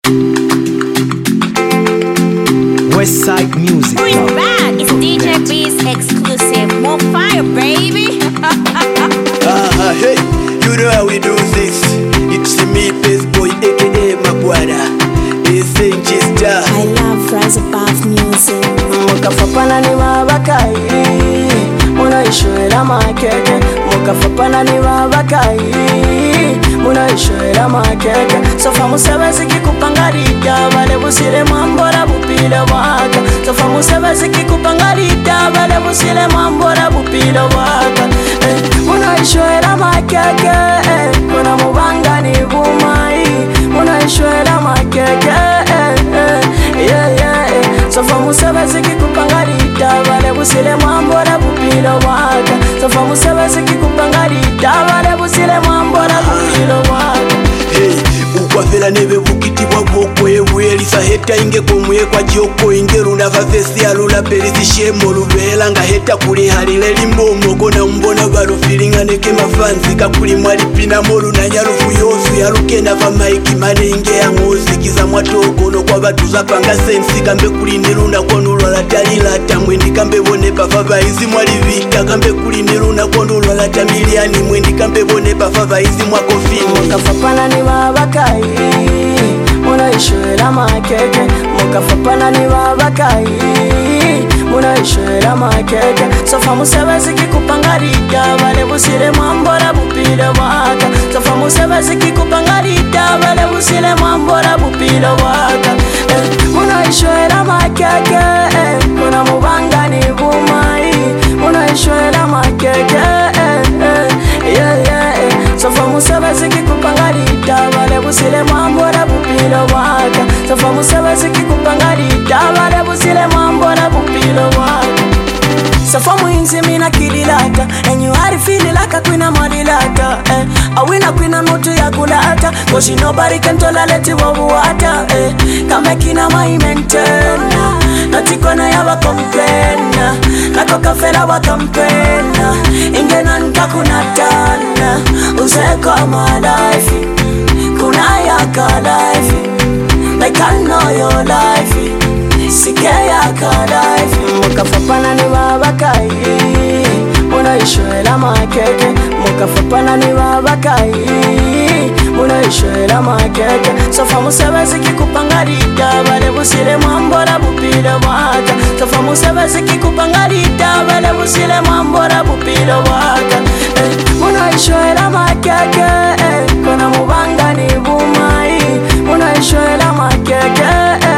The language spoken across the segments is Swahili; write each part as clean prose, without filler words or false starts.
Westside Music. Bring back, it's DJ Breeze exclusive. More fire, baby. Hey, you know how we do this. It's me, Bass Boy, aka Magwada. It's Star. I love Rise Above Music. Mukafapana ni wabakai, munaishoera makeke. Mukafapana ni wabakai, munaishoera makeke. Sofa musebezi kikupangarita, bale busire mambora bupila waka. Sofa musebezi kikupangarita, bale busire mambora bupila waka. Munaishoera makeke, kuna mubanga ni bumai. Munaishoera makeke, sofa musebezi kikupangarita, bale busile mwambora bupilo waka. Sofa musebezi kikupangarita, bale busile mwambora bupilo waka. Hey, ukwafela nebe bukiti bwa bwoko ebwelisa heta inge komwe kwa joko inge runda vavesi alula perisi shemo luvela nga heta kuli halile limbomo kona mbona balufilinga neke mafanzi kakuli mwali pina molu na nyarufu yosu yaluke na vamaiki manenge ya ngozi kiza mwatoko no kwa batuza panga sensi kambe kuli nirunda konulwa la talila tamwendi kambe bone pafava izi mwali vita kambe kuli nirunda konulwa la tamiliani mwendi kambe bone pafava izi mwakofini. Mukafapana ni wabakai, munaishoera makeke. Mukafapana ni wabakai, munaishoera makeke. Sofa musebezi kikupangarita, bale busire mwambora bupila waka. Sofa musebezi kikupangarita, bale busire mwambora bupila waka. Munaishoera makeke, kuna mubanga ni bumai. Munaishoera makeke, sofa musebezi kikupangarita, bale busile mwambora bupilo waka. Sofa musebezi kikupangarita, bale busile mwambora bupilo waka. Sofa muinzi mina kililata, and you are feeling like a queen of Marilata. A winner queen of notu ya kulata, cause nobody can tolerate you over water. Kame kina maimentena, natikona ya wakomplena, nakoka fela wakampena, ingena nkakunatana, uzeko my life, kuna yaka life, like I know your life. Sike yaka life. Mukafapana ni wabakai, munaishoera makeke. Mukafapana ni wabakai, munaishoera makeke. Sofa musebezi kikupangarita, bale busile mwambora bupilo waka. Sofa musebezi kikupangarita, bale busile mwambora bupilo waka. Munaishoera makeke, kuna mubanga ni bumai. Munaishoera makeke,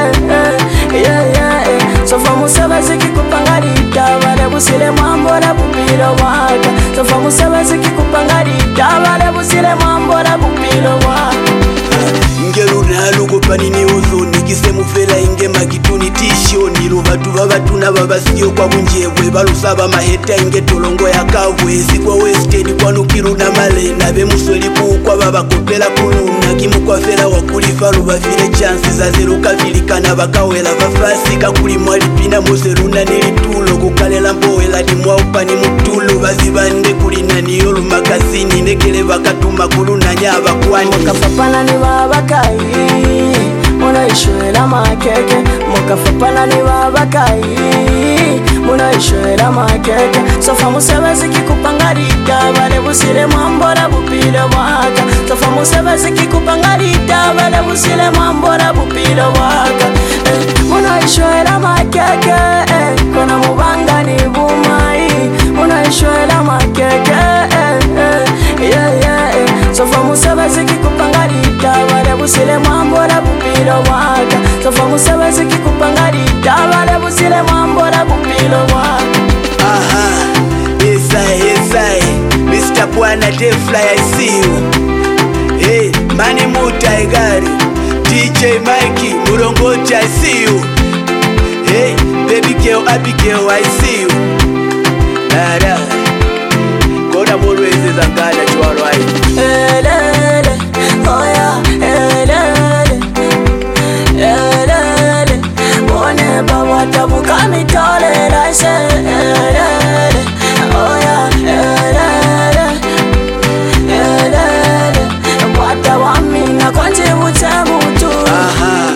sofa musebezi kikupangarita, bale busile mwambora bupilo waka. Sofa musebezi kikupangarita, bale busile mwambora bupilo waka. Ngeruna lugopanini uzuni kisemu fela inge magituni tishoni luvatu vavatuna vavasiyo kwa bunjebwe balusaba maheta inge tolongo ya kavwe sikwa westeni kwanukiru na malena bemusweli kukwa babakopela kuluna kimukwa fela wakulifa luvafile chansi zazeruka vilikana bakawela vafasi kakuli mwalipina moseruna nilitulo kukalela mbowela dimwaupani mutulo bazibande kulinaniyo lumakazini nekele bakatuma kulunanya abakwani. Mukafapana ni wabakai, munaishoera makeke. Mukafapana ni wabakai, munaishoera makeke. Sofa musebezi kikupangarita, bale busile mwambora bupilo waka. Sofa musebezi kikupangarita, bale busile mwambora bupilo waka. Munaishoera makeke, kuna mubanga ni bumai. Munaishoera makeke, sofa musebezi kikupangarita, bale busile mwambora bupilo waka. Sofa musebezi kikupangarita, bale busile mwambora bupilo waka. Yes, Mr. Bwana Defly, I see you. Hey, Mani Muta Igari, DJ Mikey, Murongoti, I see you. Hey, baby girl, Abigail, I see you. Nada, Kona Murwezi Zangada, Chwaro, I Elele, oh yeah, elele, elele. One bawata bukami tole, I say elele, oh yeah, elele, elele. Wata wamina kwanji utamutu.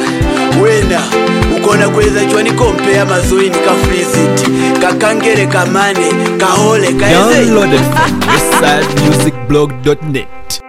kona kweza chwani kompea mazoini ka freezit kakangere kamane kahole kaeze Downloaded from westsidemusicblog.net.